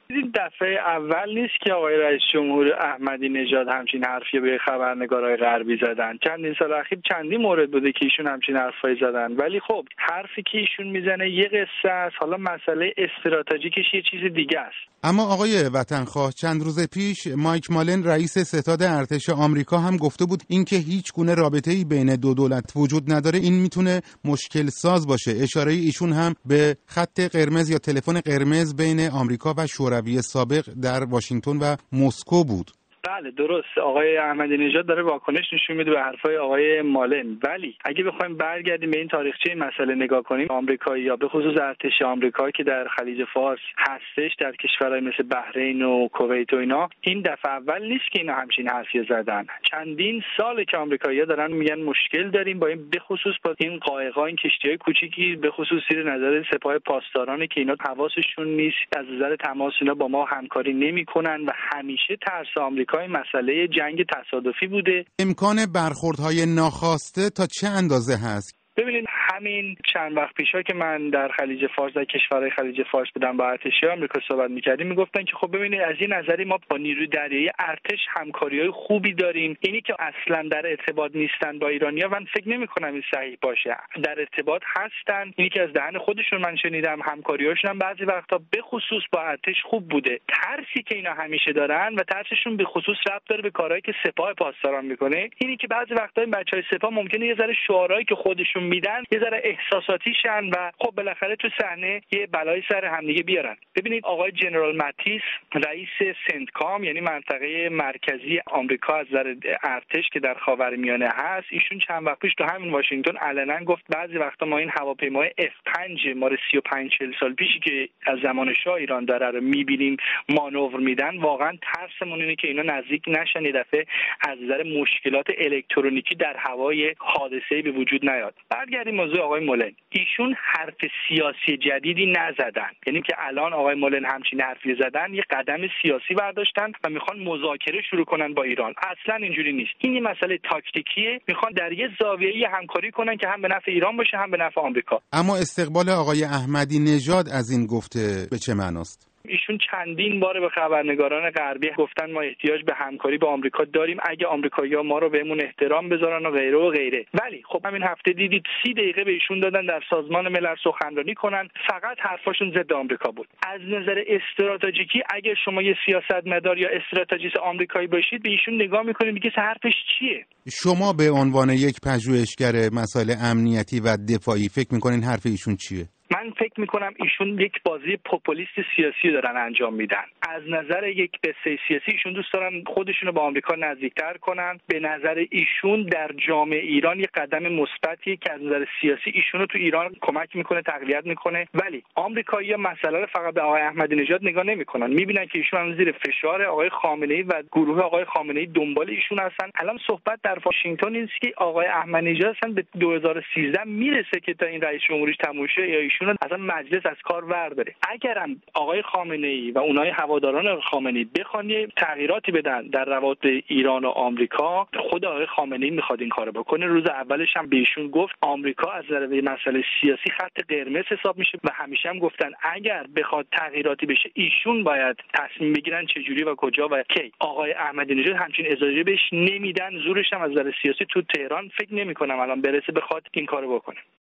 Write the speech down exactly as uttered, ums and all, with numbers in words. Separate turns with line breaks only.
این دفعه اول نیست که آقای رئیس جمهور احمدی نژاد همچین حرفی به خبرنگارای غربی زدن. چندین سال اخیر چندین مورد بوده که ایشون همچین حرفایی زدن، ولی خب حرفی که ایشون میزنه یه قصه است، حالا مسئله استراتژیکش یه چیز دیگه است.
اما آقای وطنخواه، چند روز پیش مایک مالن رئیس ستاد ارتش آمریکا هم گفته بود اینکه هیچ گونه رابطه‌ای بین دو دولت وجود نداره، این میتونه مشکل ساز باشه. اشاره ایشون هم به خط قرمز یا تلفن قرمز بین آمریکا و شوروی سابق در واشنگتن و مسکو بود.
بله درست، آقای احمدی نژاد داره واکنش نشون میده به حرفای آقای مالن، ولی اگه بخوایم برگردیم به این تاریخچه این مسئله نگاه کنیم، آمریکایی‌ها به خصوص ارتش آمریکا که در خلیج فارس هستش، در کشورهای مثل بحرین و کویت و اینا، این دفعه اول نیست که اینا همچین حرفی زدن. چندین ساله که آمریکایی‌ها دارن میگن مشکل داریم با این، به خصوص با این قایق‌ها، این کشتی‌های کوچیکی، به خصوص زیر نظر سپاه پاسداران که اینا حواسشون نیست، از نظر تماس اینا با ما همکاری نمی‌کنن و همیشه ترس آمریکا این مسئله جنگ تصادفی بوده.
امکان برخوردهای ناخواسته تا چه اندازه هست؟
ببینید همین چند وقت پیشا که من در خلیج فارس، در کشورهای خلیج فارس بودم، با ارتش آمریکا صحبت می‌کردیم، میگفتن که خب ببینید از این نظری ما با نیروی دریایی ارتش همکاری‌های خوبی داریم. اینی که اصلا در ارتباط نیستن با ایرانی‌ها، من فکر نمی‌کنم این صحیح باشه. در ارتباط هستن. اینی که از دهن خودشون من شنیدم، همکاری‌هاشون هم بعضی وقتا به خصوص با ارتش خوب بوده. ترسی که اینا همیشه دارن و ترسشون به خصوص ربط داره به کارهایی که سپاه پاسداران می‌کنه. اینی که بعضی وقتا این بچهای سپاه ممکنه یه ذره شعارهایی که خودشون میدن یه ذره احساساتی شن و خب بالاخره تو صحنه یه بلای سر همدیگه بیارن. ببینید آقای جنرال ماتیس، رئیس سنتکام یعنی منطقه مرکزی آمریکا از نظر ارتش که در خاورمیانه هست، ایشون چند وقت پیش تو همین واشنگتن علنا گفت بعضی وقتا ما این هواپیمای اف پنج مال سی و پنج چهل سال پیشی که از زمان شاه ایران داره رو می‌بینیم مانور میدن، واقعا ترسمون اینه که اینا نزدیک نشن، یه دفعه از نظر مشکلات الکترونیکی در هوای حادثه‌ای به وجود نیاد. برگردیم موضوع آقای مولن. ایشون حرف سیاسی جدیدی نزدن، یعنی که الان آقای مولن همچین حرفی زدن یه قدم سیاسی برداشتن و میخوان مذاکره شروع کنن با ایران. اصلا اینجوری نیست. این یه مسئله تاکتیکیه، میخوان در یه زاویه‌ای همکاری کنن که هم به نفع ایران باشه هم به نفع آمریکا.
اما استقبال آقای احمدی نژاد از این گفته به چه معناست؟
ایشون چندین بار به خبرنگاران غربی گفتن ما احتیاج به همکاری با آمریکا داریم اگه آمریکایی‌ها ما رو بهمون احترام بذارن و غیره و غیره. ولی خب همین هفته دیدید سی دقیقه به ایشون دادن در سازمان ملل سخنرانی کنن، فقط حرفاشون ضد آمریکا بود. از نظر استراتژیکی اگه شما یه سیاستمدار یا استراتژیست آمریکایی باشید، به ایشون نگاه می‌کنید میگه حرفش چیه؟
شما به عنوان یک پژوهشگر مسائل امنیتی و دفاعی فکر می‌کنین حرف ایشون چیه؟
من فکر میکنم ایشون یک بازی پوپولیست سیاسی دارن انجام میدن. از نظر یک قصه سیاسی ایشون دوست دارن خودشونو با آمریکا نزدیکتر کنن. به نظر ایشون در جامعه ایران یک قدم مثبتی که از نظر سیاسی ایشونو تو ایران کمک میکنه، تقویت میکنه. ولی آمریکایی‌ها مسئله رو فقط به آقای احمدی نژاد نگاه نمیکنن، میبینن که ایشون زیر فشار آقای خامنه‌ای و گروه آقای خامنه‌ای دنبال ایشون هستن. الان صحبت در واشنگتن نیست که آقای احمدی نژاد اصلا به دو هزار و سیزده میرسه که تا این رئیس جمهوریش تموم شه یا ایشون اصلا مجلس از کار ورداره. اگرم آقای خامنه‌ای و اونای هواداران خامنه‌ای بخوان تغییراتی بدن در روابط ایران و آمریکا، خود آقای خامنه‌ای میخواد این کارو بکنه. روز اولش هم بهشون گفت آمریکا از نظر مسئله سیاسی خط قرمز حساب میشه و همیشه هم گفتن اگر بخواد تغییراتی بشه ایشون باید تصمیم بگیرن چه جوری و کجا و کی. آقای احمدی نژاد همچین اجازه بهش نمیدن، زورش هم از نظر سیاسی تو تهران فکر نمی‌کنم الان برسه بخواد این کارو بکنه.